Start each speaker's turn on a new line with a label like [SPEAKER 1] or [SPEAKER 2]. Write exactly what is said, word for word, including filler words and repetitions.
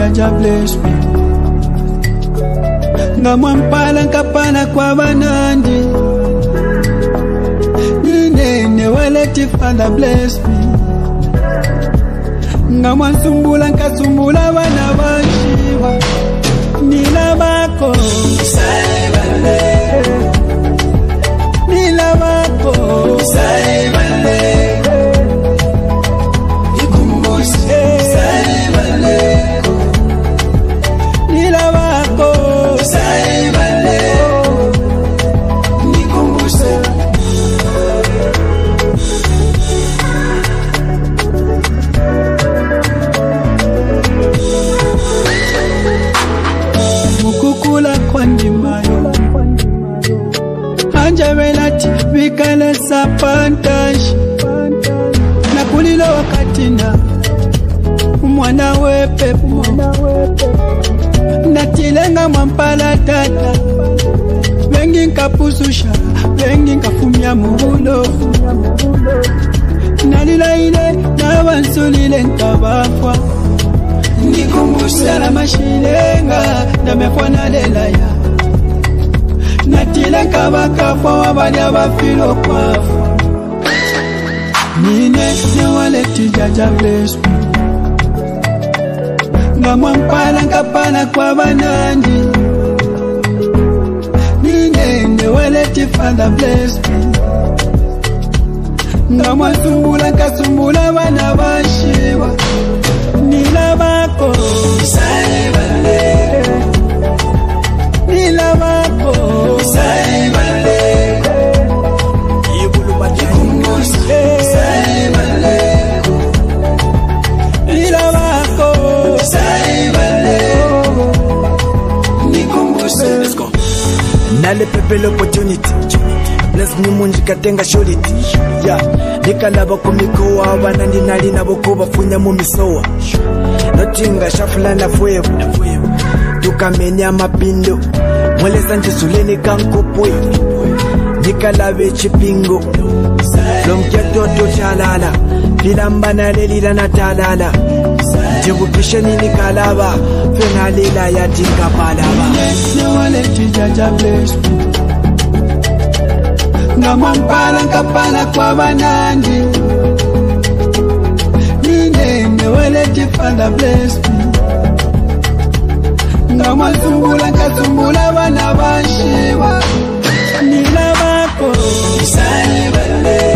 [SPEAKER 1] Jaja bless me. Ngamwampala nkapana kwa banandi. Nine waleti Father bless me. Ngamwansumbula nkasumbula bana bashiwa. Nila bako saibale. Nila bako saibale. Ikumbuse saibale. Nila bako saibale. Ikumbuse. Mukukula kwandi mayo Anja velati vikale sapantashi Nakulilo wakatina Mwana wepe Natilenga mwampala tata Wengi nkapuzusha Wengi nkafumia muhulo Nalila ile na wansulile nkabafwa Nikumbusha la mashilenga na mekwana lela ya Natile kabaka kwa wabali abafilo kwafu Nine ne waleti Jaja bless me. Ngamwampala nkapana kwa banandi. Nine ne waleti Father bless me. Ngamwansumbula nkasumbula bana bashiwa. Nila bako saibale. Nila bako saibale. Yebulu batikumbuse saibale. Nila bako saibale. Nikumbuse. Let's go. Nale pepe opportunity. Bless me munji katenga shority. Yeah. Nikalaba kumikoa abanandi nali nabo kubafunya mu misoa. Notinga shafula na fuevu. Tukamenya mapindo. Mweleza njisuleni kankopwe. Nikalabe chipingo. Lomketo to chalala. Filambana lelila na talala. Jibupishe nini kalaba. Fena lila ya tinga palaba. Ne waleti Jaja bless me. Ngamwampala nkapana kwa banandi. Nine ne waleti Father bless me. Ngamwansumbula nkasumbula bana bashiwa. Nila bako saibale.